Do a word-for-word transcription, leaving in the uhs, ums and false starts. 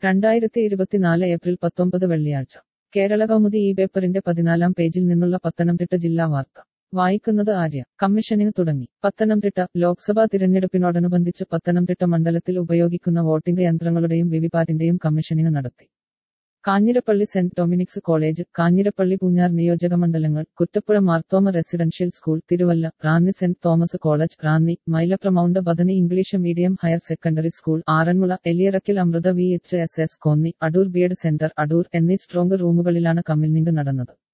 രണ്ടായിരത്തി ഇരുപത്തിനാല് ഏപ്രിൽ പത്തൊമ്പത് വെള്ളിയാഴ്ച കേരള കൗമുദി ഈ പേപ്പറിന്റെ പതിനാലാം പേജിൽ നിന്നുള്ള പത്തനംതിട്ട ജില്ലാ വാർത്ത വായിക്കുന്നത് ആര്യ. കമ്മീഷനിങ് തുടങ്ങി. പത്തനംതിട്ട ലോക്സഭാ തിരഞ്ഞെടുപ്പിനോടനുബന്ധിച്ച് പത്തനംതിട്ട മണ്ഡലത്തിൽ ഉപയോഗിക്കുന്ന വോട്ടിംഗ് യന്ത്രങ്ങളുടെയും വിവിപാറ്റിന്റെയും കമ്മീഷനിങ് നടത്തി. Kanjirappally Saint Dominic's college, Kanjirappally Poonjar നിയോജകമണ്ഡലങ്ങൾ, Kuttappuzha Marthoma residential school, Thiruvalla, Ranni Saint Thomas college, Ranni, Mylapra Mount Bethany English medium higher secondary school, Aranmula, Eliyarakkal Amrita V H S S Konni, Adoor B Ed centre, Adoor എന്നീ സ്ട്രോങ് റൂമുകളിലാണ് കമ്മീഷനിങ് നടന്നത്.